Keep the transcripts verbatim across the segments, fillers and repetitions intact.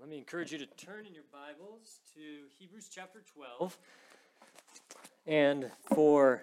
Let me encourage you to turn in your Bibles to Hebrews chapter twelve. And for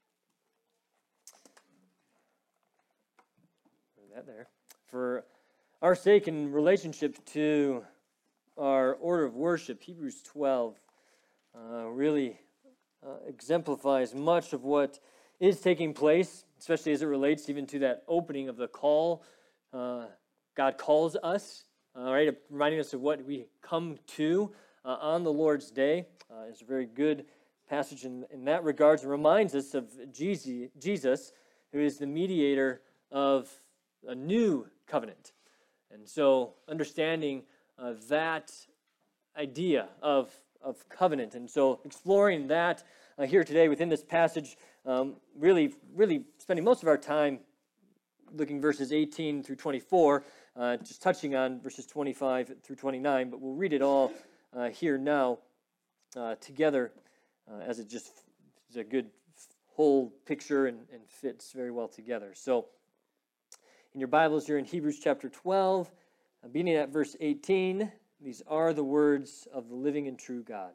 that there, for our sake in relationship to our order of worship, Hebrews twelve uh, really uh, exemplifies much of what is taking place, especially as it relates even to that opening of the call. Uh, God calls us. All right, reminding us of what we come to uh, on the Lord's Day. Uh, it's a very good passage in, in that regards. It reminds us of Jesus, who is the mediator of a new covenant. And so understanding uh, that idea of, of covenant. And so exploring that uh, here today within this passage, um, really, really spending most of our time looking verses eighteen through twenty-four, uh, just touching on verses twenty-five through twenty-nine, but we'll read it all uh, here now uh, together uh, as it just is a good whole picture and, and fits very well together. So in your Bibles, you're in Hebrews chapter twelve, uh, beginning at verse eighteen. These are the words of the living and true God.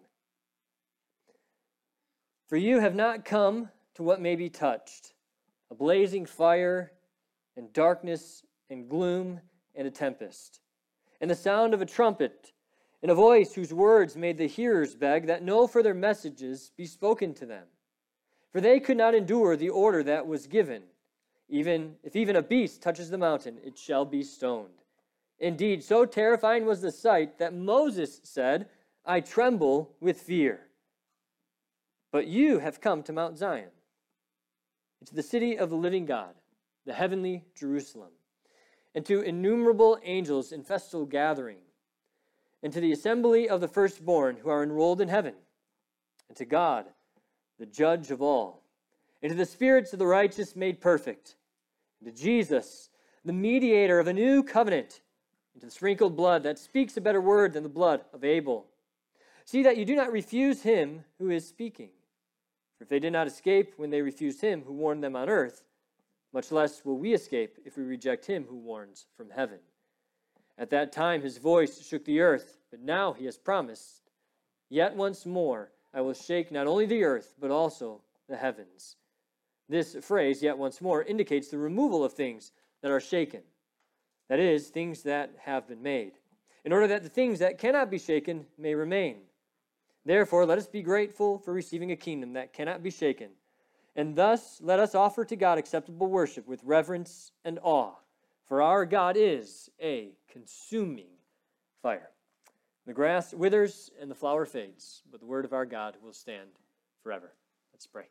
For you have not come to what may be touched, a blazing fire and darkness and gloom and a tempest, and the sound of a trumpet, and a voice whose words made the hearers beg that no further messages be spoken to them. For they could not endure the order that was given. Even if even a beast touches the mountain, it shall be stoned. Indeed, so terrifying was the sight that Moses said, I tremble with fear. But you have come to Mount Zion, to the city of the living God, the heavenly Jerusalem, and to innumerable angels in festal gathering, and to the assembly of the firstborn who are enrolled in heaven, and to God, the judge of all, and to the spirits of the righteous made perfect, and to Jesus, the mediator of a new covenant, and to the sprinkled blood that speaks a better word than the blood of Abel. See that you do not refuse him who is speaking. For if they did not escape when they refused him who warned them on earth, much less will we escape if we reject him who warns from heaven. At that time his voice shook the earth, but now he has promised, yet once more I will shake not only the earth, but also the heavens. This phrase, yet once more, indicates the removal of things that are shaken. That is, things that have been made, in order that the things that cannot be shaken may remain. Therefore, let us be grateful for receiving a kingdom that cannot be shaken, and thus let us offer to God acceptable worship with reverence and awe, for our God is a consuming fire. The grass withers and the flower fades, but the word of our God will stand forever. Let's pray.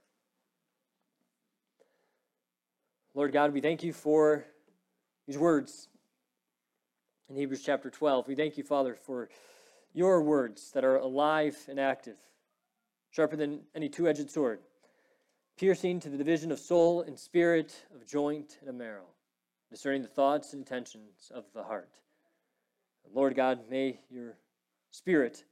Lord God, we thank you for these words in Hebrews chapter twelve. We thank you, Father, for your words that are alive and active, sharper than any two-edged sword, piercing to the division of soul and spirit, of joint and of marrow, discerning the thoughts and intentions of the heart. Lord God, may your Spirit,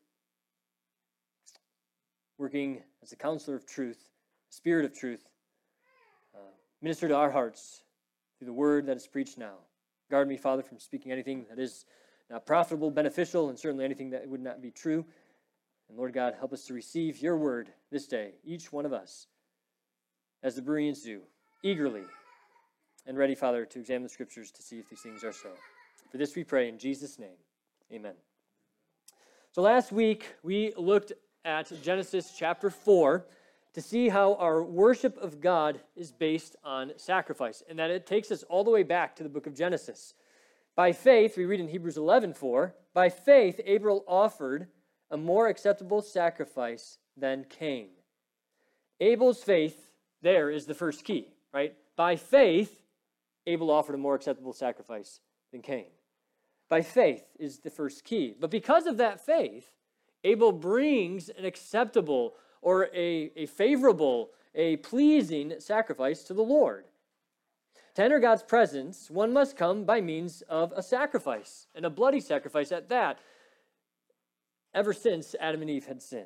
working as the counselor of truth, Spirit of truth, uh, minister to our hearts through the word that is preached now. Guard me, Father, from speaking anything that is not profitable, beneficial, and certainly anything that would not be true. And Lord God, help us to receive your word this day, each one of us, as the Bereans do, eagerly and ready, Father, to examine the Scriptures to see if these things are so. For this we pray in Jesus' name. Amen. So last week, we looked at Genesis chapter four to see how our worship of God is based on sacrifice, and that it takes us all the way back to the book of Genesis. By faith, we read in Hebrews eleven four, by faith, Abel offered a more acceptable sacrifice than Cain. Abel's faith there is the first key, right? By faith, Abel offered a more acceptable sacrifice than Cain. By faith is the first key. But because of that faith, Abel brings an acceptable or a, a favorable, a pleasing sacrifice to the Lord. To enter God's presence, one must come by means of a sacrifice, and a bloody sacrifice at that, ever since Adam and Eve had sinned.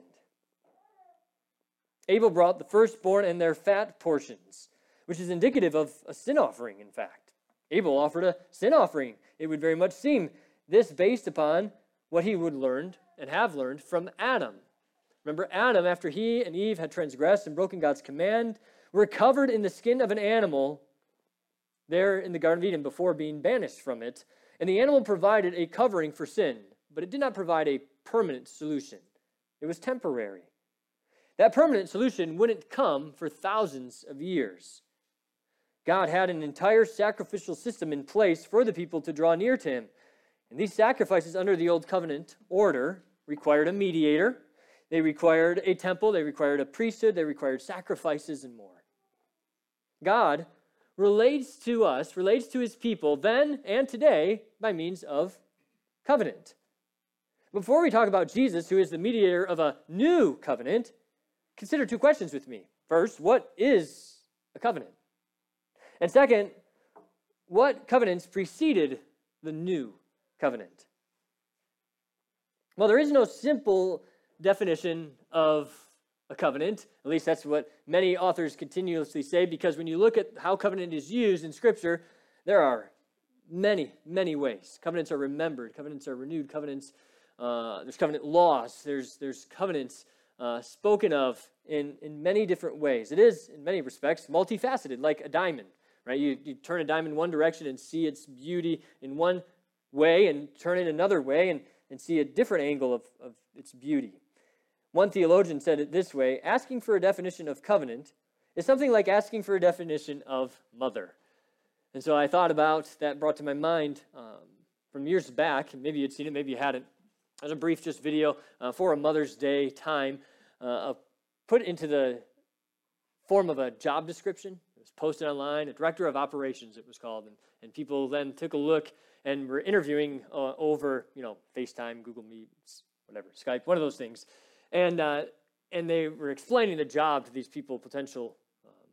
Abel brought the firstborn and their fat portions, which is indicative of a sin offering, in fact. Abel offered a sin offering. It would very much seem this based upon what he would learn and have learned from Adam. Remember, Adam, after he and Eve had transgressed and broken God's command, were covered in the skin of an animal there in the Garden of Eden before being banished from it. And the animal provided a covering for sin, but it did not provide a permanent solution. It was temporary. That permanent solution wouldn't come for thousands of years. God had an entire sacrificial system in place for the people to draw near to him. And these sacrifices under the Old Covenant order required a mediator. They required a temple. They required a priesthood. They required sacrifices and more. God relates to us, relates to his people then and today by means of covenant. Before we talk about Jesus, who is the mediator of a new covenant, consider two questions with me. First, what is a covenant? And second, what covenants preceded the new covenant? Well, there is no simple definition of a covenant. At least that's what many authors continuously say, because when you look at how covenant is used in Scripture, there are many, many ways. Covenants are remembered. Covenants are renewed. Covenants, uh, there's covenant laws. There's there's covenants uh, spoken of in, in many different ways. It is, in many respects, multifaceted, like a diamond, right? You, you turn a diamond one direction and see its beauty in one way, and turn it another way and, and see a different angle of, of its beauty. One theologian said it this way: asking for a definition of covenant is something like asking for a definition of mother. And so I thought about that, brought to my mind um, from years back. Maybe you'd seen it, maybe you hadn't. There's a brief just video uh, for a Mother's Day time uh, put into the form of a job description. It was posted online, a director of operations it was called, and, and people then took a look and were interviewing uh, over, you know, FaceTime, Google Meets, whatever, Skype, one of those things. And uh, and they were explaining the job to these people, potential um,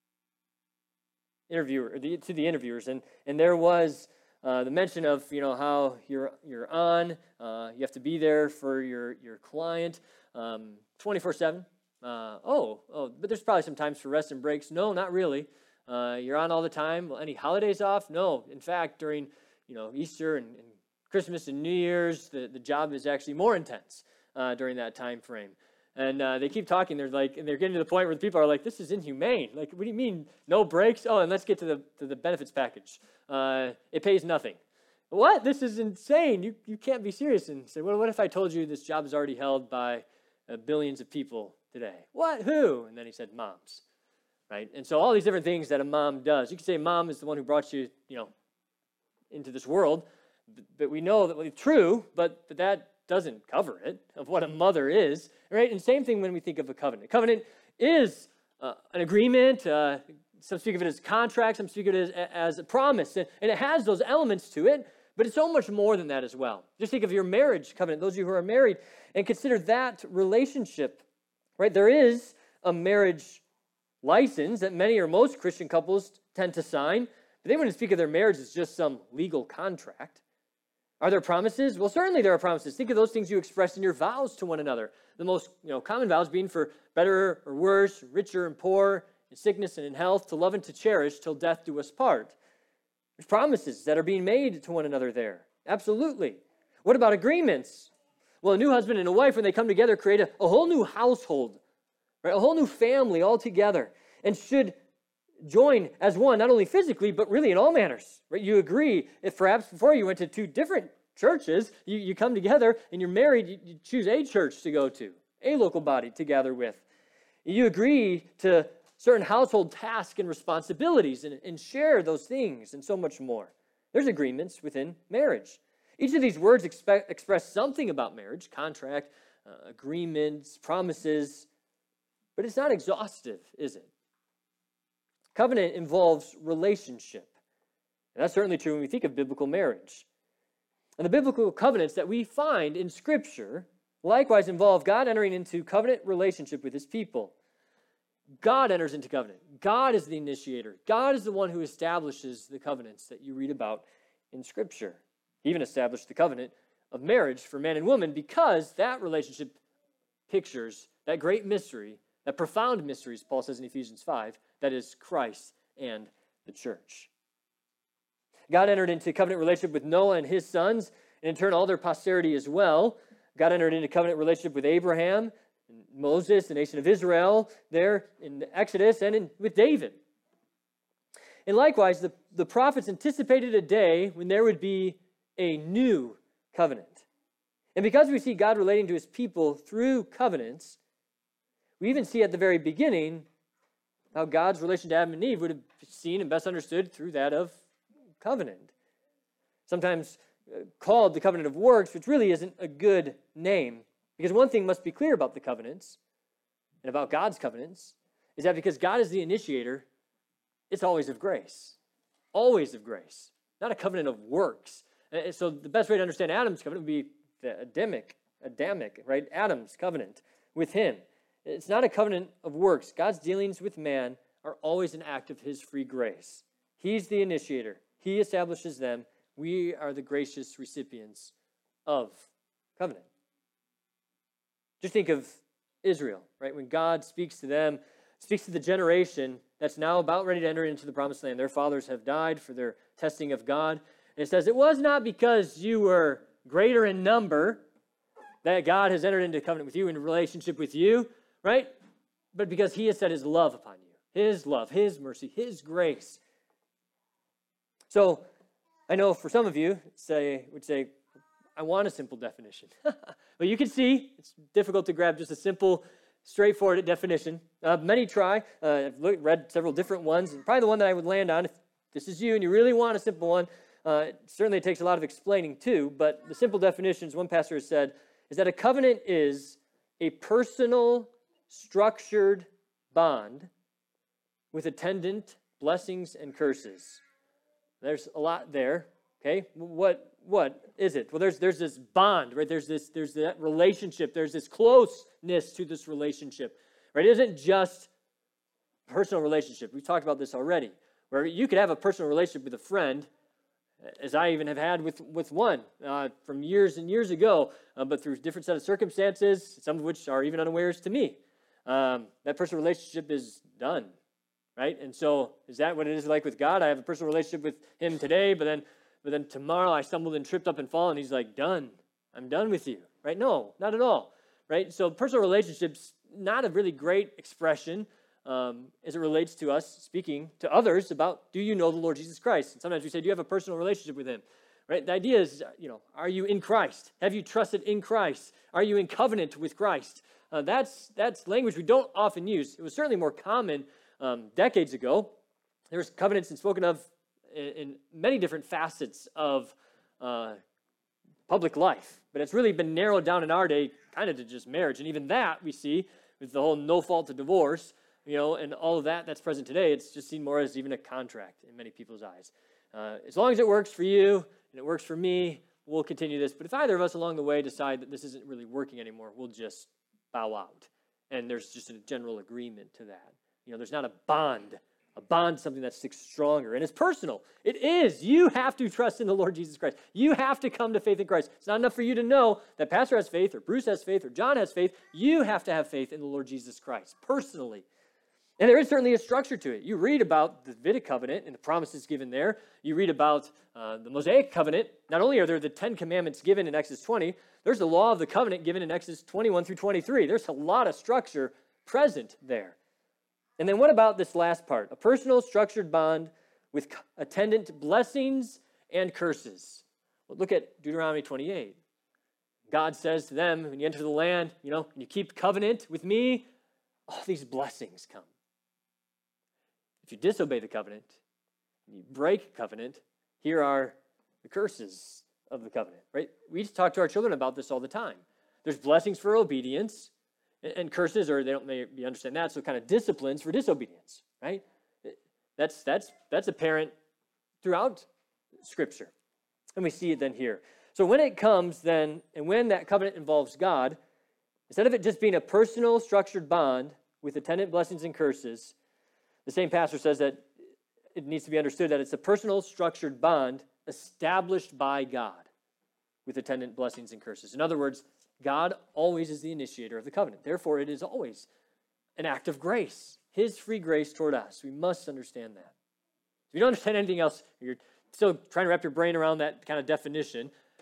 interviewer, or the, to the interviewers, and and there was uh, the mention of, you know, how you're you're on, uh, you have to be there for your your client, um, twenty-four seven. Uh, oh, oh, but there's probably some times for rest and breaks. No, not really. Uh, you're on all the time. Well, any holidays off? No. In fact, during, you know, Easter and, and Christmas and New Year's, the, the job is actually more intense uh, during that time frame. And uh, they keep talking. They're like, and they're getting to the point where the people are like, "This is inhumane. Like, what do you mean no breaks? Oh, and let's get to the to the benefits package. Uh, it pays nothing. What? This is insane. You you can't be serious." And say, "Well, what if I told you this job is already held by uh, billions of people today?" "What? Who?" And then he said, "Moms." Right? And so all these different things that a mom does. You could say mom is the one who brought you, you know, into this world, but, but we know that well, it's true, but, but that doesn't cover it of what a mother is, right? And same thing when we think of a covenant. A covenant is uh, an agreement. Uh, some speak of it as contract. Some speak of it as, as a promise, and, and it has those elements to it. But it's so much more than that as well. Just think of your marriage covenant. Those of you who are married, and consider that relationship, right? There is a marriage license that many or most Christian couples tend to sign, but they wouldn't speak of their marriage as just some legal contract. Are there promises? Well, certainly there are promises. Think of those things you express in your vows to one another. The most, you know, common vows being for better or worse, richer and poor, in sickness and in health, to love and to cherish till death do us part. There's promises that are being made to one another there. Absolutely. What about agreements? Well, a new husband and a wife, when they come together, create a, a whole new household, right? A whole new family all together, and should join as one, not only physically, but really in all manners, right? You agree, if perhaps before you went to two different churches, you, you come together and you're married, you, you choose a church to go to, a local body to gather with. You agree to certain household tasks and responsibilities and, and share those things and so much more. There's agreements within marriage. Each of these words expect, express something about marriage: contract, uh, agreements, promises, but it's not exhaustive, is it? Covenant involves relationship. And that's certainly true when we think of biblical marriage. And the biblical covenants that we find in Scripture likewise involve God entering into covenant relationship with his people. God enters into covenant. God is the initiator. God is the one who establishes the covenants that you read about in Scripture. He even established the covenant of marriage for man and woman, because that relationship pictures that great mystery, that profound mysteries, Paul says in Ephesians five, that is Christ and the church. God entered into covenant relationship with Noah and his sons, and in turn all their posterity as well. God entered into covenant relationship with Abraham, and Moses, the nation of Israel, there in Exodus, and in, with David. And likewise, the, the prophets anticipated a day when there would be a new covenant. And because we see God relating to his people through covenants, we even see at the very beginning how God's relation to Adam and Eve would have seen and best understood through that of covenant. Sometimes called the covenant of works, which really isn't a good name. Because one thing must be clear about the covenants and about God's covenants is that because God is the initiator, it's always of grace. Always of grace. Not a covenant of works. And so the best way to understand Adam's covenant would be the Adamic, Adamic, right? Adam's covenant with him. It's not a covenant of works. God's dealings with man are always an act of his free grace. He's the initiator. He establishes them. We are the gracious recipients of covenant. Just think of Israel, right? When God speaks to them, speaks to the generation that's now about ready to enter into the promised land. Their fathers have died for their testing of God. And it says, it was not because you were greater in number that God has entered into covenant with you, in relationship with you, right? But because he has set his love upon you. His love, his mercy, his grace. So, I know for some of you say would say, I want a simple definition. But you can see it's difficult to grab just a simple, straightforward definition. Uh, many try. Uh, I've looked, read several different ones, and probably the one that I would land on, if this is you and you really want a simple one, uh, it certainly takes a lot of explaining too, but the simple definitions, one pastor has said, is that a covenant is a personal, structured bond with attendant blessings and curses. There's a lot there, okay? What what is it? Well, there's there's this bond, right? There's this there's that relationship. There's this closeness to this relationship, right? It isn't just a personal relationship. We've talked about this already, where you could have a personal relationship with a friend, as I even have had with, with one uh, from years and years ago, uh, but through different set of circumstances, some of which are even unawares to me. Um, that personal relationship is done. Right? And so is that what it is like with God? I have a personal relationship with him today, but then but then tomorrow I stumbled and tripped up and fallen. He's like, done. I'm done with you. Right? No, not at all. Right? So personal relationships, not a really great expression um, as it relates to us speaking to others about, do you know the Lord Jesus Christ? And sometimes we say, do you have a personal relationship with him? Right? The idea is, you know, are you in Christ? Have you trusted in Christ? Are you in covenant with Christ? Uh, that's that's language we don't often use. It was certainly more common Um, decades ago. There was covenants and spoken of in, in many different facets of uh, public life, but it's really been narrowed down in our day kind of to just marriage, and even that we see with the whole no fault to divorce, you know, and all of that that's present today. It's just seen more as even a contract in many people's eyes. Uh, as long as it works for you and it works for me, we'll continue this. But if either of us along the way decide that this isn't really working anymore, we'll just bow out, and there's just a general agreement to that. You know, there's not a bond. A bond is something that sticks stronger, and it's personal. It is. You have to trust in the Lord Jesus Christ. You have to come to faith in Christ. It's not enough for you to know that Pastor has faith, or Bruce has faith, or John has faith. You have to have faith in the Lord Jesus Christ, personally. And there is certainly a structure to it. You read about the Davidic covenant and the promises given there. You read about uh, the Mosaic covenant. Not only are there the Ten Commandments given in Exodus twenty, there's the law of the covenant given in Exodus twenty-one through twenty-three. There's a lot of structure present there. And then what about this last part? A personal structured bond with attendant blessings and curses. Well, look at Deuteronomy twenty-eight. God says to them, when you enter the land, you know, and you keep covenant with me, all these blessings come. If you disobey the covenant, you break covenant, here are the curses of the covenant, right? We talk to our children about this all the time. There's blessings for obedience, and curses, or they don't maybe understand that, so kind of disciplines for disobedience, right? That's that's that's apparent throughout Scripture. And we see it then here. So when it comes then, and when that covenant involves God, instead of it just being a personal structured bond with attendant blessings and curses, the same pastor says that it needs to be understood that it's a personal structured bond established by God with attendant blessings and curses. In other words, God always is the initiator of the covenant. Therefore, it is always an act of grace, his free grace toward us. We must understand that. If you don't understand anything else, you're still trying to wrap your brain around that kind of definition,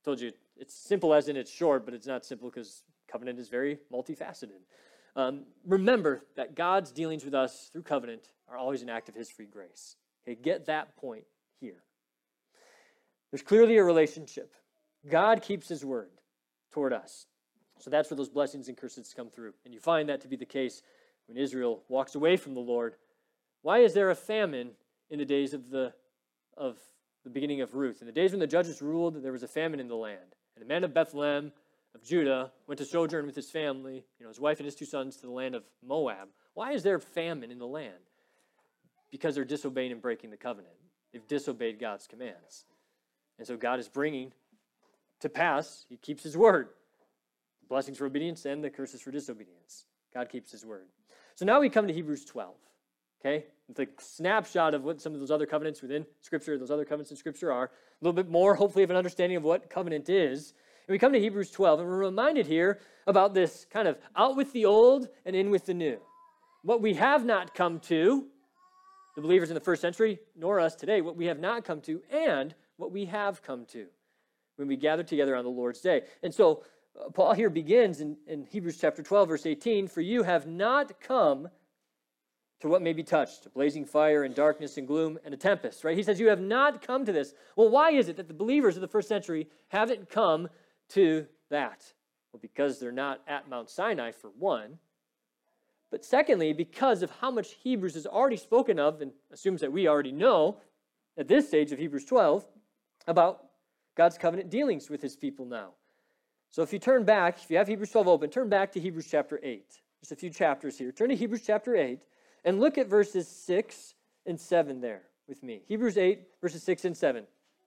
told you it's simple as in it's short, but it's not simple because covenant is very multifaceted. Um, remember that God's dealings with us through covenant are always an act of his free grace. Okay, get that point here. There's clearly a relationship. God keeps his word toward us. So that's where those blessings and curses come through. And you find that to be the case when Israel walks away from the Lord. Why is there a famine in the days of the of the beginning of Ruth? In the days when the judges ruled, there was a famine in the land. And the man of Bethlehem of Judah went to sojourn with his family, you know, his wife and his two sons, to the land of Moab. Why is there famine in the land? Because they're disobeying and breaking the covenant. They've disobeyed God's commands. And so God is bringing to pass, he keeps his word. Blessings for obedience and the curses for disobedience. God keeps his word. So now we come to Hebrews twelve, okay? The snapshot of what some of those other covenants within Scripture, those other covenants in Scripture are. A little bit more, hopefully, of an understanding of what covenant is. And we come to Hebrews twelve, and we're reminded here about this kind of out with the old and in with the new. What we have not come to, the believers in the first century, nor us today, what we have not come to, and what we have come to when we gather together on the Lord's day. And so uh, Paul here begins in, in Hebrews chapter twelve, verse eighteen, for you have not come to what may be touched, a blazing fire and darkness and gloom and a tempest, right? He says you have not come to this. Well, why is it that the believers of the first century haven't come to that? Well, because they're not at Mount Sinai, for one. But secondly, because of how much Hebrews has already spoken of and assumes that we already know at this stage of Hebrews twelve about God's covenant dealings with his people now. So if you turn back, if you have Hebrews twelve open, turn back to Hebrews chapter eight. Just a few chapters here. Turn to Hebrews chapter eight and look at verses six and seven there with me. Hebrews eight, verses six and seven.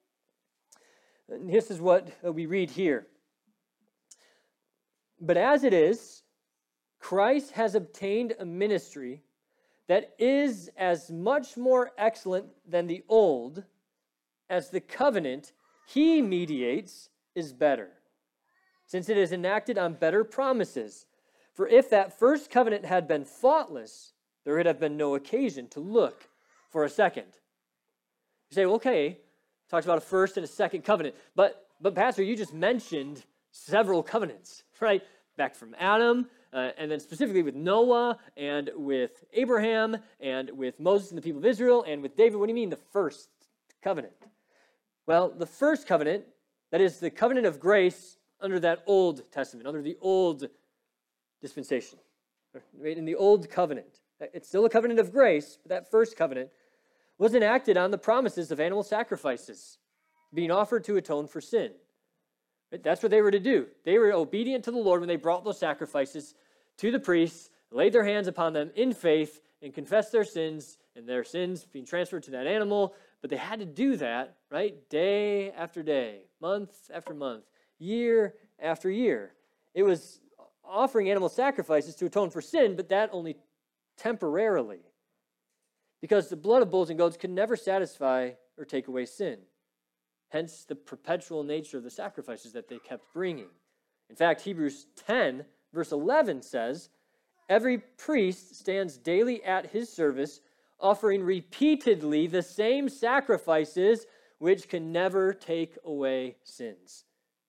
And this is what we read here. But as it is, Christ has obtained a ministry that is as much more excellent than the old, as the covenant he mediates is better, since it is enacted on better promises. For if that first covenant had been faultless, there would have been no occasion to look for a second. You say, well, okay, talks about a first and a second covenant, but but Pastor, you just mentioned several covenants, right? Back from Adam, uh, and then specifically with Noah, and with Abraham, and with Moses and the people of Israel, and with David. What do you mean the first covenant? Well, the first covenant, that is the covenant of grace under that Old Testament, under the old dispensation, right? In the old covenant. It's still a covenant of grace, but that first covenant was enacted on the promises of animal sacrifices being offered to atone for sin. Right? That's what they were to do. They were obedient to the Lord when they brought those sacrifices to the priests, laid their hands upon them in faith, and confessed their sins, and their sins being transferred to that animal. But they had to do that, right? Day after day, month after month, year after year. It was offering animal sacrifices to atone for sin, but that only temporarily. Because the blood of bulls and goats could never satisfy or take away sin. Hence the perpetual nature of the sacrifices that they kept bringing. In fact, Hebrews ten, verse eleven says, every priest stands daily at his service, offering repeatedly the same sacrifices which can never take away sins.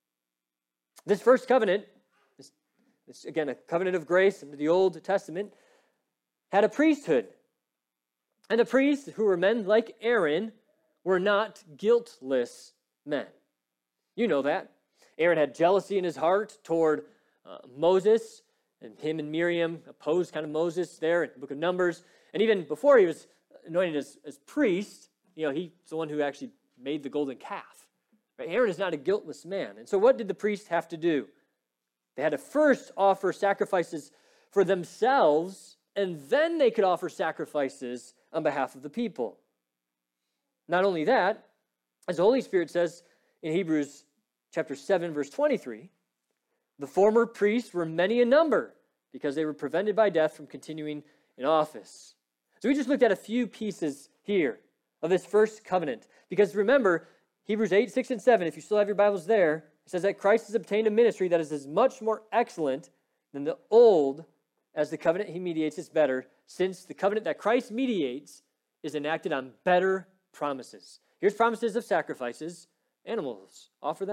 This first covenant, this, this again, a covenant of grace under the Old Testament, had a priesthood. And the priests, who were men like Aaron, were not guiltless men. You know that. Aaron had jealousy in his heart toward uh, Moses, and him and Miriam opposed kind of Moses there in the book of Numbers. And even before he was anointed as, as priest, you know, he's the one who actually made the golden calf. Right? Aaron is not a guiltless man. And so what did the priests have to do? They had to first offer sacrifices for themselves, and then they could offer sacrifices on behalf of the people. Not only that, as the Holy Spirit says in Hebrews chapter seven, verse twenty-three, the former priests were many in number because they were prevented by death from continuing in office. So we just looked at a few pieces here of this first covenant. Because remember, Hebrews eight, six, and seven, if you still have your Bibles there, it says that Christ has obtained a ministry that is as much more excellent than the old as the covenant he mediates is better, since the covenant that Christ mediates is enacted on better promises. Here's promises of sacrifices, animals, offer them.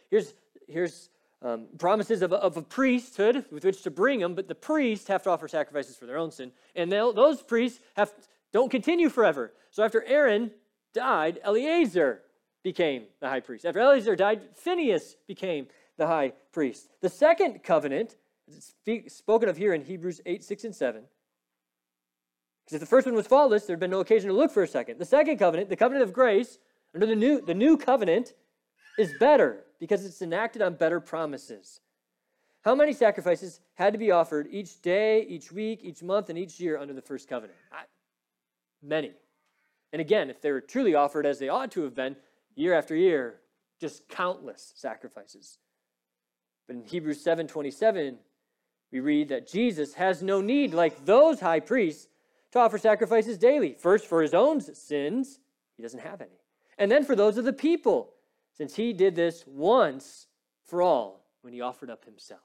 here's, here's um, promises of a, of a priesthood with which to bring them, but the priests have to offer sacrifices for their own sin, and those priests have don't continue forever. So after Aaron died, Eleazar became the high priest. After Eleazar died, Phinehas became the high priest. The second covenant is spoken of here in Hebrews eight, six, and seven. Because if the first one was faultless, there had been no occasion to look for a second. The second covenant, the covenant of grace, under the new, the new covenant, is better because it's enacted on better promises. How many sacrifices had to be offered each day, each week, each month, and each year under the first covenant? I, many. And again, if they were truly offered as they ought to have been, year after year, just countless sacrifices. But in Hebrews seven twenty-seven, we read that Jesus has no need, like those high priests, to offer sacrifices daily. First for his own sins, he doesn't have any. And then for those of the people, since he did this once for all when he offered up himself.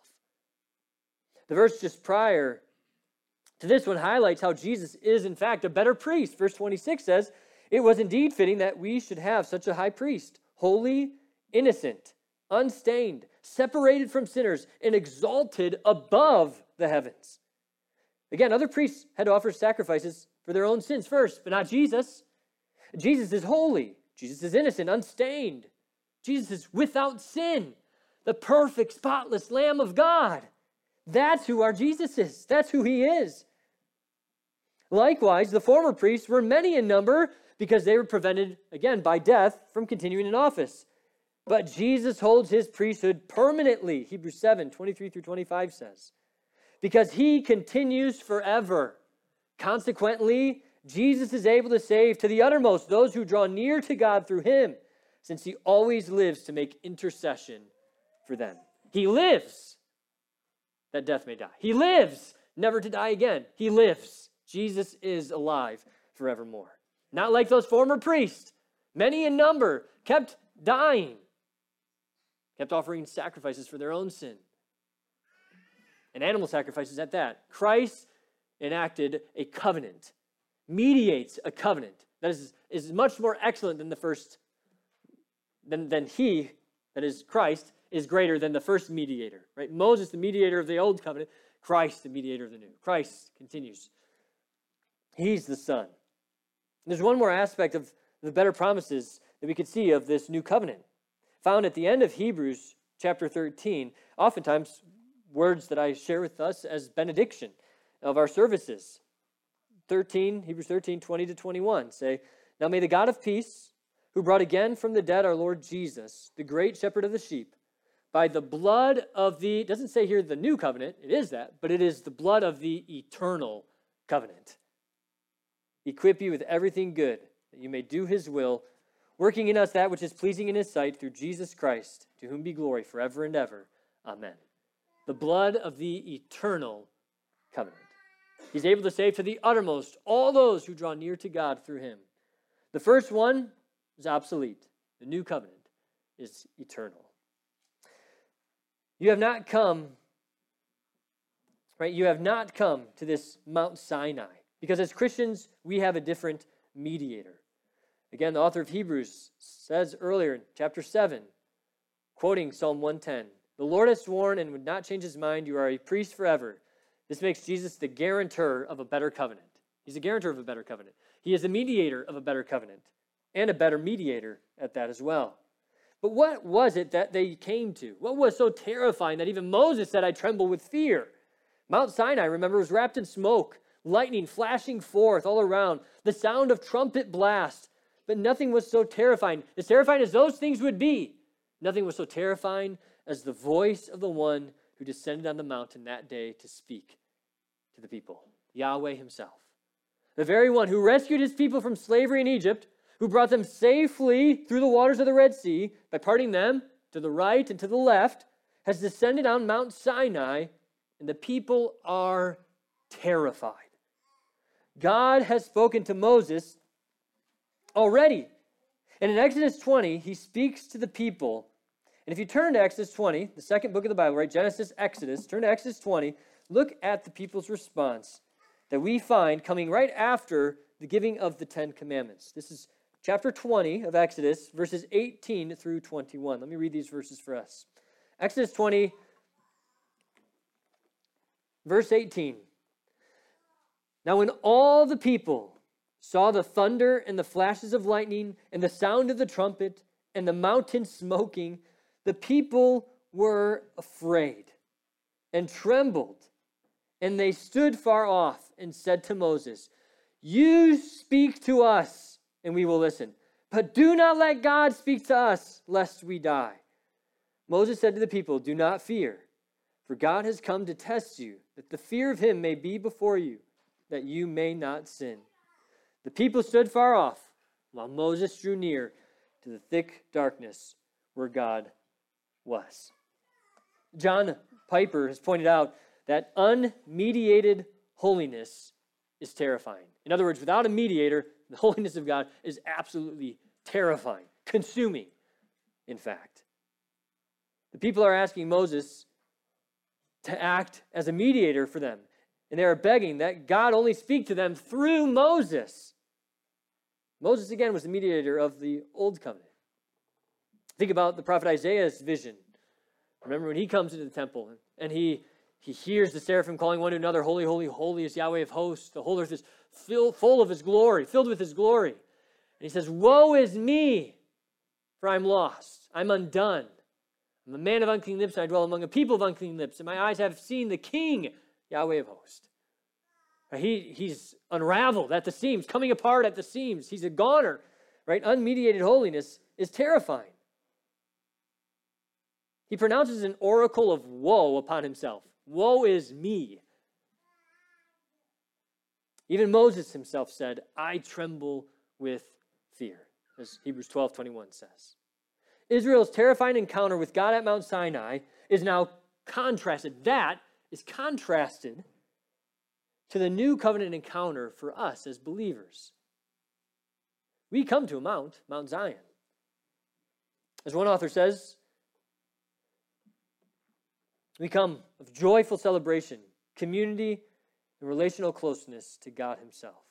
The verse just prior to this one highlights how Jesus is in fact a better priest. Verse twenty-six says, "It was indeed fitting that we should have such a high priest, holy, innocent, unstained, separated from sinners, and exalted above the heavens." Again, other priests had to offer sacrifices for their own sins first, but not Jesus. Jesus is holy. Jesus is innocent, unstained. Jesus is without sin, the perfect, spotless Lamb of God. That's who our Jesus is. That's who he is. Likewise, the former priests were many in number because they were prevented, again, by death from continuing in office. But Jesus holds his priesthood permanently, Hebrews seven, twenty-three through twenty-five says, because he continues forever. Consequently, Jesus is able to save to the uttermost those who draw near to God through him, since he always lives to make intercession for them. He lives that death may die. He lives never to die again. He lives. Jesus is alive forevermore. Not like those former priests, many in number, kept dying, kept offering sacrifices for their own sin, and animal sacrifices at that. Christ enacted a covenant, mediates a covenant that is, is much more excellent than the first, than, than he, that is Christ, is greater than the first mediator. Right? Moses, the mediator of the old covenant, Christ, the mediator of the new. Christ continues. He's the Son. And there's one more aspect of the better promises that we could see of this new covenant. Found at the end of Hebrews chapter thirteen, oftentimes words that I share with us as benediction of our services. thirteen, Hebrews thirteen, twenty to twenty-one say, "Now may the God of peace, who brought again from the dead our Lord Jesus, the great shepherd of the sheep, by the blood of the," it doesn't say here the new covenant, it is that, but it is the blood of the eternal covenant, "equip you with everything good, that you may do his will, working in us that which is pleasing in his sight, through Jesus Christ, to whom be glory forever and ever. Amen." The blood of the eternal covenant. He's able to save to the uttermost all those who draw near to God through him. The first one is obsolete. The new covenant is eternal. You have not come, right? You have not come to this Mount Sinai, because as Christians, we have a different mediator. Again, the author of Hebrews says earlier in chapter seven, quoting Psalm one ten, "The Lord has sworn and would not change his mind. You are a priest forever." This makes Jesus the guarantor of a better covenant. He's a guarantor of a better covenant. He is the mediator of a better covenant, and a better mediator at that as well. But what was it that they came to? What was so terrifying that even Moses said, "I tremble with fear"? Mount Sinai, remember, was wrapped in smoke, lightning flashing forth all around, the sound of trumpet blast. But nothing was so terrifying. As terrifying as those things would be, nothing was so terrifying as the voice of the one who descended on the mountain that day to speak to the people, Yahweh himself. The very one who rescued his people from slavery in Egypt, who brought them safely through the waters of the Red Sea by parting them to the right and to the left, has descended on Mount Sinai, and the people are terrified. God has spoken to Moses already. And in Exodus twenty, he speaks to the people. And if you turn to Exodus twenty, the second book of the Bible, right? Genesis, Exodus, turn to Exodus twenty, look at the people's response that we find coming right after the giving of the Ten Commandments. This is chapter twenty of Exodus, verses eighteen through twenty-one. Let me read these verses for us. Exodus twenty, verse eighteen. Now when all the people saw the thunder and the flashes of lightning and the sound of the trumpet and the mountain smoking, the people were afraid and trembled, and they stood far off and said to Moses, "You speak to us, and we will listen. But do not let God speak to us, lest we die." Moses said to the people, "Do not fear, for God has come to test you, that the fear of him may be before you, that you may not sin." The people stood far off, while Moses drew near to the thick darkness where God was. John Piper has pointed out that unmediated holiness is terrifying. In other words, without a mediator, the holiness of God is absolutely terrifying, consuming, in fact. The people are asking Moses to act as a mediator for them, and they are begging that God only speak to them through Moses. Moses, again, was the mediator of the Old Covenant. Think about the prophet Isaiah's vision. Remember when he comes into the temple and he, he hears the seraphim calling one to another, "Holy, holy, holy is Yahweh of hosts. The whole earth is fill, full of his glory, filled with his glory." And he says, "Woe is me, for I'm lost. I'm undone. I'm a man of unclean lips, and I dwell among a people of unclean lips, and my eyes have seen the King, Yahweh of hosts." He, he's unraveled at the seams, coming apart at the seams. He's a goner, right? Unmediated holiness is terrifying. He pronounces an oracle of woe upon himself. Woe is me. Even Moses himself said, "I tremble with fear," as Hebrews twelve twenty-one says. Israel's terrifying encounter with God at Mount Sinai is now contrasted. That is contrasted to the new covenant encounter for us as believers. We come to a mount, Mount Zion. As one author says, we come of joyful celebration, community, and relational closeness to God himself.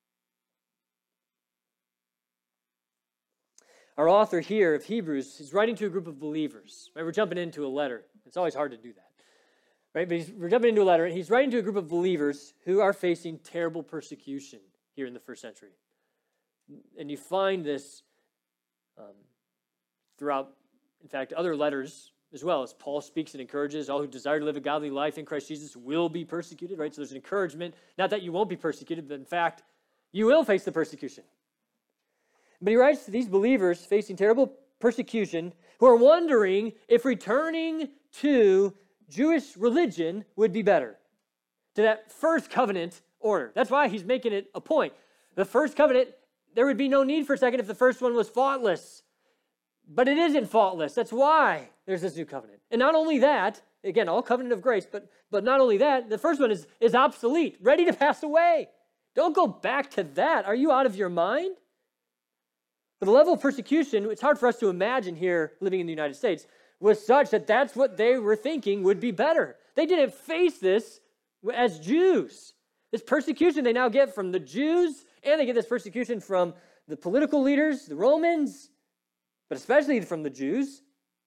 Our author here of Hebrews is writing to a group of believers. Right? We're jumping into a letter. It's always hard to do that. Right? But he's, we're jumping into a letter, and he's writing to a group of believers who are facing terrible persecution here in the first century. And you find this um, throughout, in fact, other letters as well, as Paul speaks and encourages all who desire to live a godly life in Christ Jesus will be persecuted, right? So there's an encouragement, not that you won't be persecuted, but in fact, you will face the persecution. But he writes to these believers facing terrible persecution who are wondering if returning to Jewish religion would be better, to that first covenant order. That's why he's making it a point. The first covenant, there would be no need for a second if the first one was faultless. But it isn't faultless. That's why there's this new covenant. And not only that, again, all covenant of grace, but, but not only that, the first one is, is obsolete, ready to pass away. Don't go back to that. Are you out of your mind? But the level of persecution, it's hard for us to imagine here living in the United States, was such that that's what they were thinking would be better. They didn't face this as Jews. This persecution they now get from the Jews, and they get this persecution from the political leaders, the Romans, but especially from the Jews.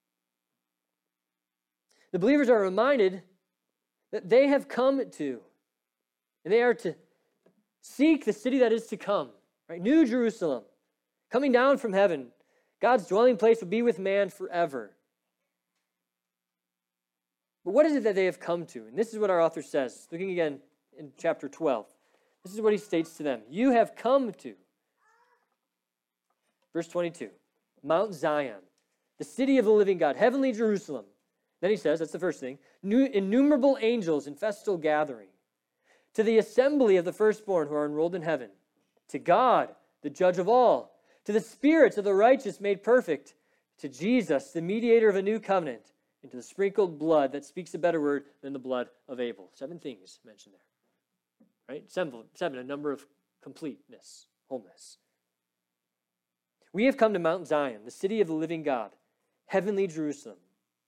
The believers are reminded that they have come to, and they are to seek the city that is to come, right? New Jerusalem, coming down from heaven. God's dwelling place will be with man forever. But what is it that they have come to? And this is what our author says, looking again in chapter twelve. This is what he states to them. You have come to, verse twenty-two, Mount Zion, the city of the living God, heavenly Jerusalem. Then he says, that's the first thing, new, innumerable angels in festal gathering, to the assembly of the firstborn who are enrolled in heaven, to God, the judge of all, to the spirits of the righteous made perfect, to Jesus, the mediator of a new covenant, and to the sprinkled blood that speaks a better word than the blood of Abel. Seven things mentioned there, right? Seven, seven, a number of completeness, wholeness. We have come to Mount Zion, the city of the living God, heavenly Jerusalem.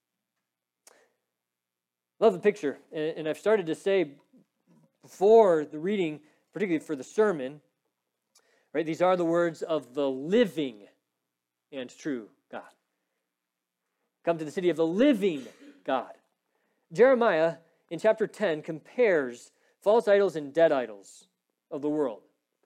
Love the picture, and, and I've started to say before the reading, particularly for the sermon, Right? These are the words of the living and true God. Come to the city of the living God. Jeremiah, in chapter ten, compares false idols and dead idols of the world.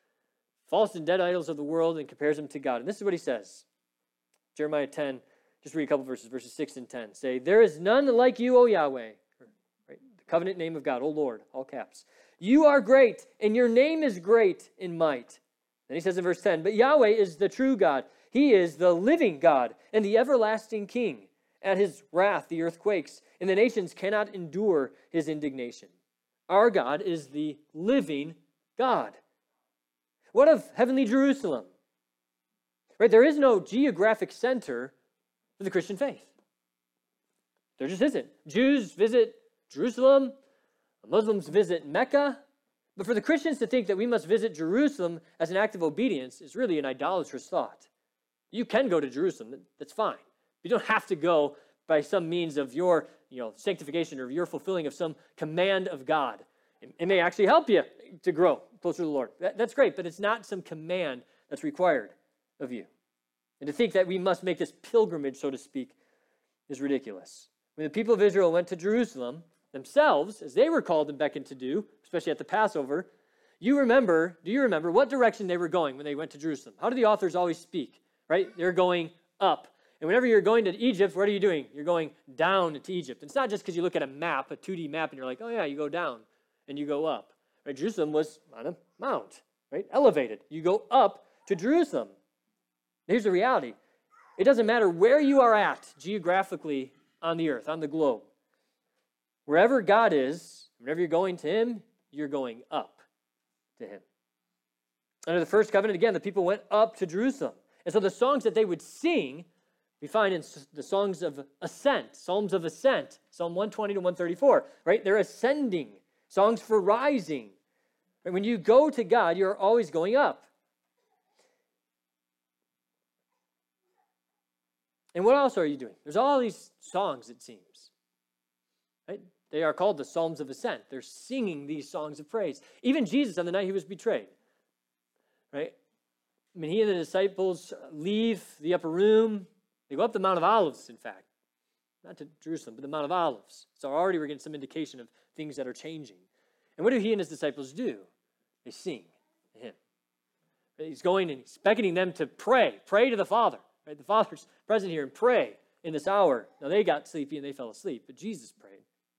False and dead idols of the world, and compares them to God. And this is what he says. Jeremiah ten, just read a couple verses, verses six and ten. Say, there is none like you, O Yahweh. Right? The covenant name of God, O Lord, all caps. You are great, and your name is great in might. Then he says in verse ten, but Yahweh is the true God. He is the living God and the everlasting King. At his wrath the earth quakes, and the nations cannot endure his indignation. Our God is the living God. What of heavenly Jerusalem? Right? There is no geographic center for the Christian faith. There just isn't. Jews visit Jerusalem. Muslims visit Mecca. But for the Christians to think that we must visit Jerusalem as an act of obedience is really an idolatrous thought. You can go to Jerusalem. That's fine. You don't have to go by some means of your, you know, sanctification or your fulfilling of some command of God. It, it may actually help you to grow closer to the Lord. That, that's great, but it's not some command that's required of you. And to think that we must make this pilgrimage, so to speak, is ridiculous. When the people of Israel went to Jerusalem themselves, as they were called and beckoned to do, especially at the Passover, you remember, do you remember what direction they were going when they went to Jerusalem? How do the authors always speak, right? They're going up. And whenever you're going to Egypt, what are you doing? You're going down to Egypt. It's not just because you look at a map, a two D map, and you're like, oh yeah, you go down and you go up. Right? Jerusalem was on a mount, right? Elevated. You go up to Jerusalem. Here's the reality. It doesn't matter where you are at geographically on the earth, on the globe. Wherever God is, whenever you're going to him, you're going up to him. Under the first covenant, again, the people went up to Jerusalem. And so the songs that they would sing, we find in the songs of ascent, Psalms of ascent, Psalm one twenty to one thirty-four, right? They're ascending, songs for rising. Right? When you go to God, you're always going up. And what else are you doing? There's all these songs, it seems. Right? They are called the Psalms of Ascent. They're singing these songs of praise. Even Jesus, on the night he was betrayed, right? I mean, he and the disciples leave the upper room. They go up the Mount of Olives, in fact. Not to Jerusalem, but the Mount of Olives. So already we're getting some indication of things that are changing. And what do he and his disciples do? They sing to him. He's going and he's beckoning them to pray. Pray to the Father. Right? The Father's present here and pray in this hour. Now they got sleepy and they fell asleep, but Jesus prayed.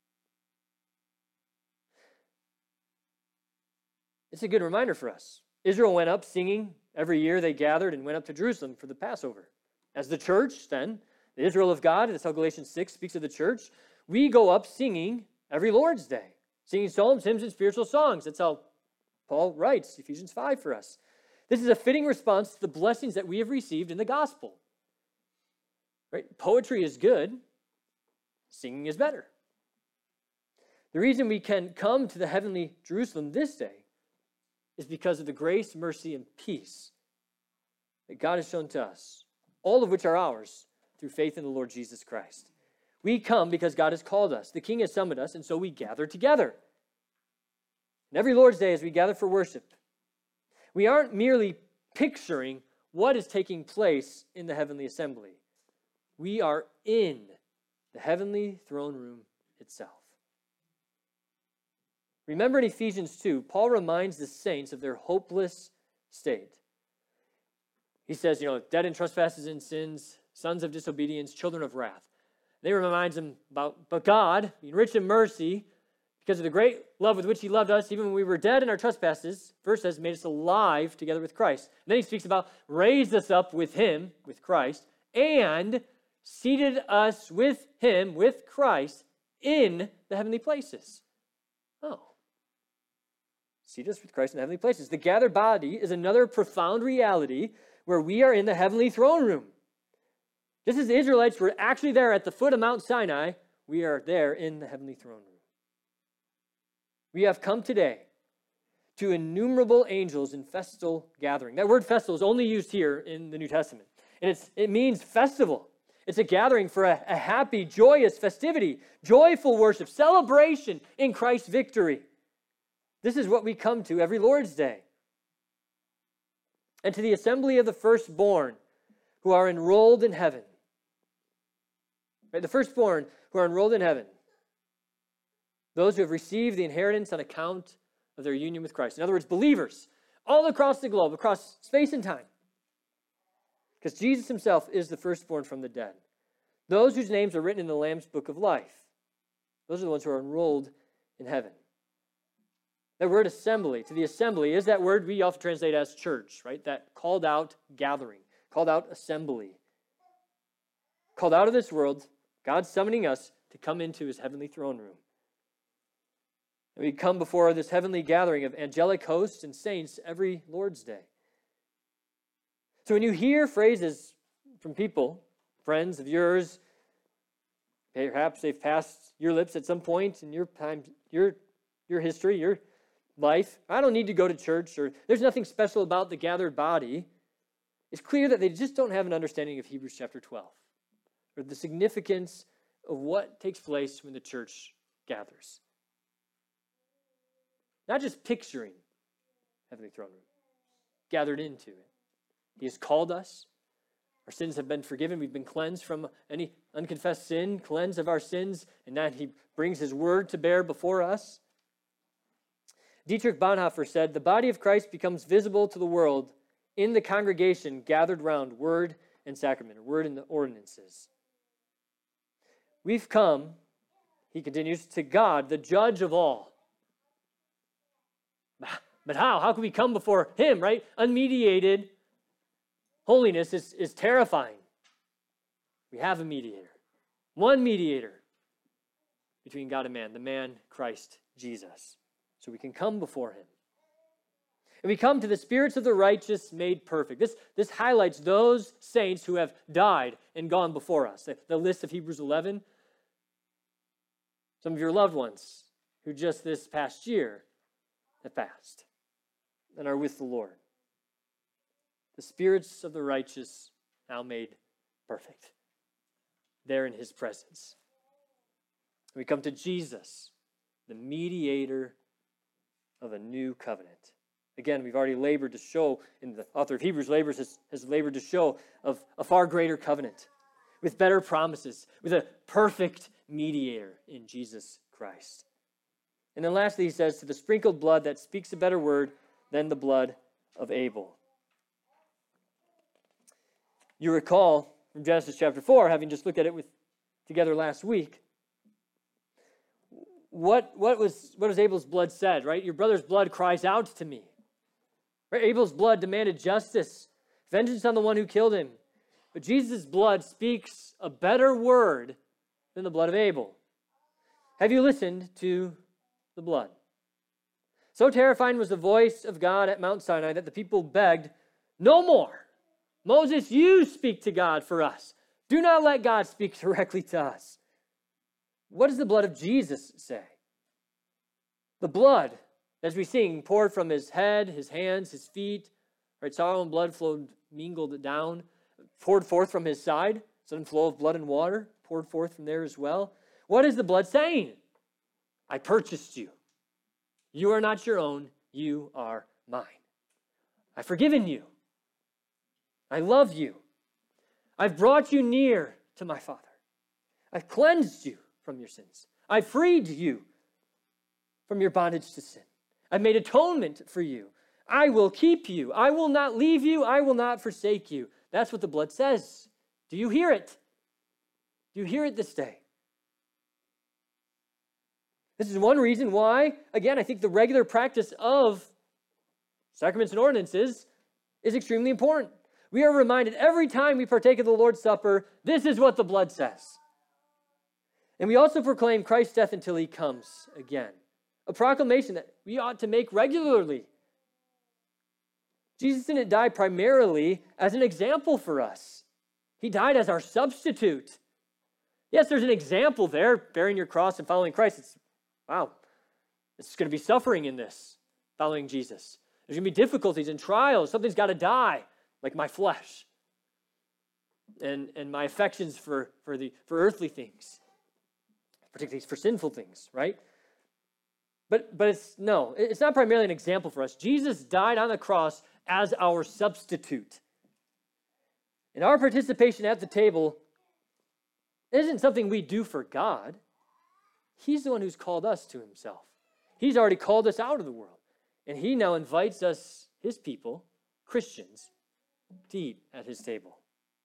It's a good reminder for us. Israel went up singing. Every year they gathered and went up to Jerusalem for the Passover. As the church, then, the Israel of God, that's how Galatians six speaks of the church, we go up singing every Lord's Day, singing psalms, hymns, and spiritual songs. That's how Paul writes Ephesians five for us. This is a fitting response to the blessings that we have received in the gospel. Right? Poetry is good. Singing is better. The reason we can come to the heavenly Jerusalem this day is because of the grace, mercy, and peace that God has shown to us, all of which are ours through faith in the Lord Jesus Christ. We come because God has called us. The King has summoned us, and so we gather together. And every Lord's Day as we gather for worship, we aren't merely picturing what is taking place in the heavenly assembly. We are in the heavenly throne room itself. Remember in Ephesians two, Paul reminds the saints of their hopeless state. He says, you know, dead in trespasses and sins, sons of disobedience, children of wrath. They reminds them about, but God, being rich in mercy, because of the great love with which he loved us, even when we were dead in our trespasses, first says, made us alive together with Christ. And then he speaks about raised us up with him, with Christ, and seated us with him, with Christ, in the heavenly places. Oh. Seated us with Christ in the heavenly places. The gathered body is another profound reality where we are in the heavenly throne room. Just as the Israelites were actually there at the foot of Mount Sinai, we are there in the heavenly throne room. We have come today to innumerable angels in festal gathering. That word festal is only used here in the New Testament. And it's, it means festival. It's a gathering for a, a happy, joyous festivity, joyful worship, celebration in Christ's victory. This is what we come to every Lord's Day. and to the assembly of the firstborn who are enrolled in heaven. Right? The firstborn who are enrolled in heaven. Those who have received the inheritance on account of their union with Christ. In other words, believers all across the globe, across space and time. Because Jesus himself is the firstborn from the dead. Those whose names are written in the Lamb's book of life. Those are the ones who are enrolled in heaven. That word assembly, to the assembly, is that word we often translate as church, right? That called out gathering, called out assembly. Called out of this world, God summoning us to come into his heavenly throne room. And we come before this heavenly gathering of angelic hosts and saints every Lord's Day. So when you hear phrases from people, friends of yours, perhaps they've passed your lips at some point in your time, your, your history, your life. I don't need to go to church, or there's nothing special about the gathered body. It's clear that they just don't have an understanding of Hebrews chapter twelve, or the significance of what takes place when the church gathers. Not just picturing heavenly throne room, gathered into it. He has called us. Our sins have been forgiven. We've been cleansed from any unconfessed sin, cleansed of our sins, and that he brings his word to bear before us. Dietrich Bonhoeffer said, the body of Christ becomes visible to the world in the congregation gathered round word and sacrament, or word and the ordinances. We've come, he continues, to God, the judge of all. But how? How can we come before him, right? Unmediated holiness is, is terrifying. We have a mediator. One mediator between God and man, the man Christ Jesus. So we can come before him. And we come to the spirits of the righteous made perfect. This, this highlights those saints who have died and gone before us. The, the list of Hebrews eleven. Some of your loved ones who just this past year have passed and are with the Lord. The spirits of the righteous now made perfect. There in his presence. We come to Jesus, the mediator of a new covenant. Again, we've already labored to show, and the author of Hebrews labors has, has labored to show of a far greater covenant with better promises, with a perfect mediator in Jesus Christ. And then lastly, he says, to the sprinkled blood that speaks a better word than the blood of Abel. You recall from Genesis chapter four, having just looked at it with together last week, what, what, was, what was Abel's blood said, right? Your brother's blood cries out to me. Right? Abel's blood demanded justice, vengeance on the one who killed him. But Jesus' blood speaks a better word than the blood of Abel. Have you listened to the blood? So terrifying was the voice of God at Mount Sinai that the people begged, no more. Moses, you speak to God for us. Do not let God speak directly to us. What does the blood of Jesus say? The blood, as we sing, poured from his head, his hands, his feet, right? Sorrow and blood flowed, mingled down, poured forth from his side, sudden flow of blood and water, poured forth from there as well. What is the blood saying? I purchased you. You are not your own, you are mine. I've forgiven you. I love you. I've brought you near to my Father. I've cleansed you from your sins. I've freed you from your bondage to sin. I've made atonement for you. I will keep you. I will not leave you. I will not forsake you. That's what the blood says. Do you hear it? Do you hear it this day? This is one reason why, again, I think the regular practice of sacraments and ordinances is extremely important. We are reminded every time we partake of the Lord's Supper, this is what the blood says. And we also proclaim Christ's death until he comes again. A proclamation that we ought to make regularly. Jesus didn't die primarily as an example for us. He died as our substitute. Yes, there's an example there, bearing your cross and following Christ. It's, wow, it's going to be suffering in this, following Jesus. There's going to be difficulties and trials. Something's got to die, like my flesh and, and my affections for, for, the, for earthly things, particularly for sinful things, right? But, but it's, no, it's not primarily an example for us. Jesus died on the cross as our substitute. And our participation at the table isn't something we do for God. He's the one who's called us to himself. He's already called us out of the world. And he now invites us, his people, Christians, to eat at his table.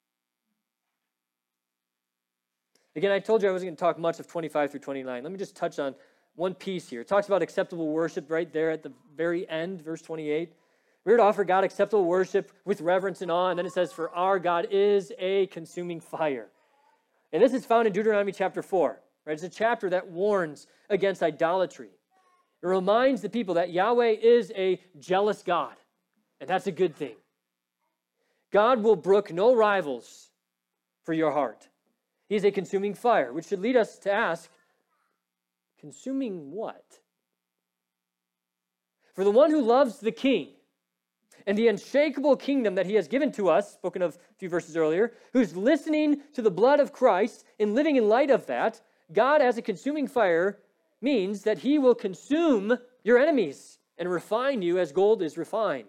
Again, I told you I wasn't going to talk much of twenty-five through twenty-nine. Let me just touch on one piece here. It talks about acceptable worship right there at the very end, verse twenty-eight. We're to offer God acceptable worship with reverence and awe. And then it says, for our God is a consuming fire. And this is found in Deuteronomy chapter four. Right? It's a chapter that warns against idolatry. It reminds the people that Yahweh is a jealous God. And that's a good thing. God will brook no rivals for your heart. He is a consuming fire, which should lead us to ask, consuming what? For the one who loves the king and the unshakable kingdom that he has given to us, spoken of a few verses earlier, who's listening to the blood of Christ and living in light of that, God as a consuming fire means that he will consume your enemies and refine you as gold is refined.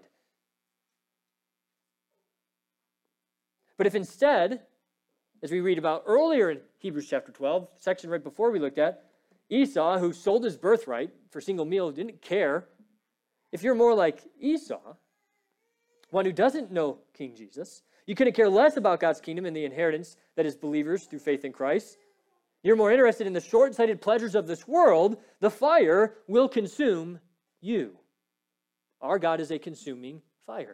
But if instead, as we read about earlier in Hebrews chapter twelve, section right before we looked at, Esau, who sold his birthright for a single meal, didn't care. If you're more like Esau, one who doesn't know King Jesus, you couldn't care less about God's kingdom and the inheritance that is believers through faith in Christ. You're more interested in the short-sighted pleasures of this world, the fire will consume you. Our God is a consuming fire.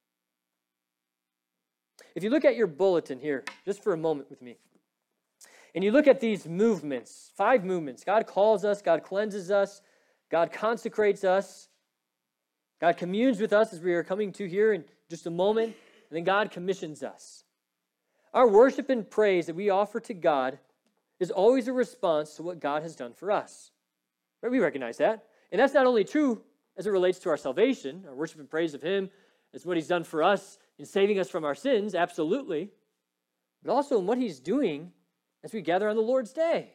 If you look at your bulletin here, just for a moment with me, and you look at these movements, five movements, God calls us, God cleanses us, God consecrates us, God communes with us as we are coming to here in just a moment, and then God commissions us. Our worship and praise that we offer to God is always a response to what God has done for us. Right? We recognize that. And that's not only true as it relates to our salvation, our worship and praise of him, is what he's done for us in saving us from our sins, absolutely, but also in what he's doing as we gather on the Lord's day.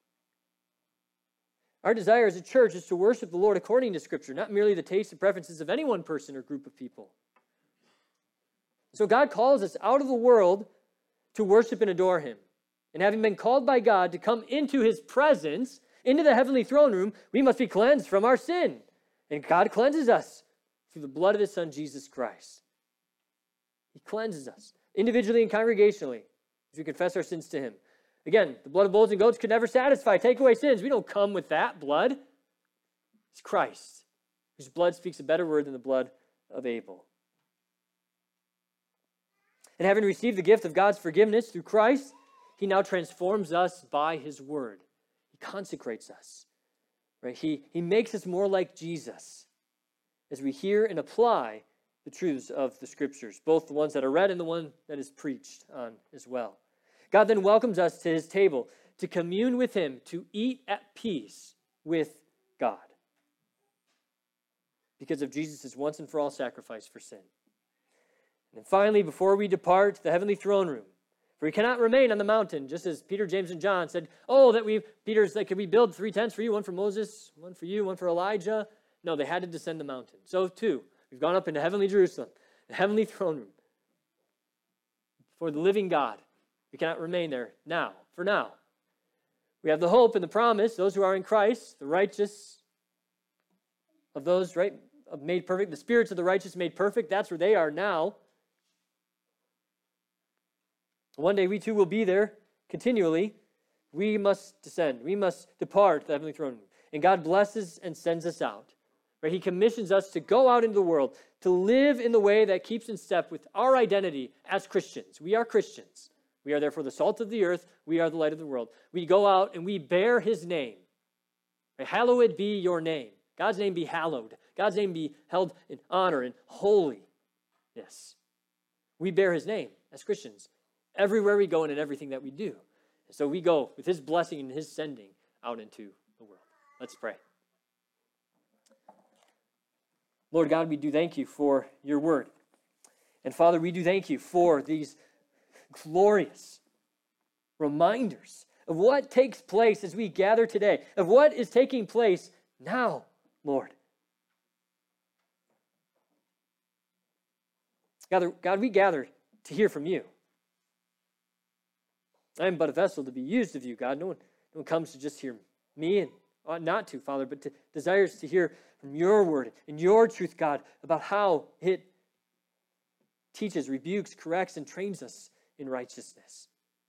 Our desire as a church is to worship the Lord according to Scripture, not merely the tastes and preferences of any one person or group of people. So God calls us out of the world to worship and adore him. And having been called by God to come into his presence, into the heavenly throne room, we must be cleansed from our sin. And God cleanses us through the blood of his Son, Jesus Christ. He cleanses us individually and congregationally as we confess our sins to him. Again, the blood of bulls and goats could never satisfy, take away sins. We don't come with that blood. It's Christ, whose blood speaks a better word than the blood of Abel. And having received the gift of God's forgiveness through Christ, he now transforms us by his word. He consecrates us. Right? He, he makes us more like Jesus as we hear and apply the truths of the Scriptures, both the ones that are read and the one that is preached on as well. God then welcomes us to his table to commune with him, to eat at peace with God because of Jesus' once and for all sacrifice for sin. And finally, before we depart the heavenly throne room, for we cannot remain on the mountain, just as Peter, James, and John said, oh, that we, Peter's like, could we build three tents for you, one for Moses, one for you, one for Elijah? No, they had to descend the mountain. So too, we've gone up into heavenly Jerusalem, the heavenly throne room, for the living God. We cannot remain there now, for now. We have the hope and the promise, those who are in Christ, the righteous of those, right, made perfect, the spirits of the righteous made perfect, that's where they are now. One day we too will be there continually. We must descend. We must depart the heavenly throne room. And God blesses and sends us out. Right? He commissions us to go out into the world, to live in the way that keeps in step with our identity as Christians. We are Christians. We are therefore the salt of the earth. We are the light of the world. We go out and we bear his name. Right? Hallowed be your name. God's name be hallowed. God's name be held in honor and holiness. We bear his name as Christians everywhere we go and in everything that we do. And so we go with his blessing and his sending out into the world. Let's pray. Lord God, we do thank you for your word. And Father, we do thank you for these glorious reminders of what takes place as we gather today, of what is taking place now, Lord. God, God, we gather to hear from you. I am but a vessel to be used of you, God. No one, no one comes to just hear me and ought not to, Father, but to, desires to hear from your word and your truth, God, about how it teaches, rebukes, corrects, and trains us in righteousness.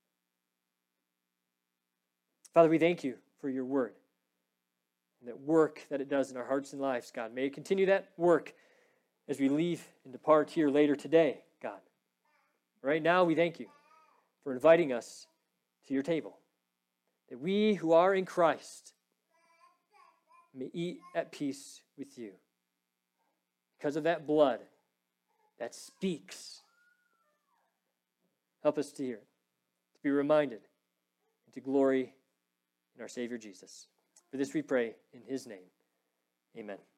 Father, we thank you for your word and that work that it does in our hearts and lives, God. May it continue that work as we leave and depart here later today, God. Right now, we thank you for inviting us to your table, that we who are in Christ may eat at peace with you because of that blood that speaks. Help us to hear it, to be reminded, and to glory in our Savior Jesus. For this we pray in his name. Amen.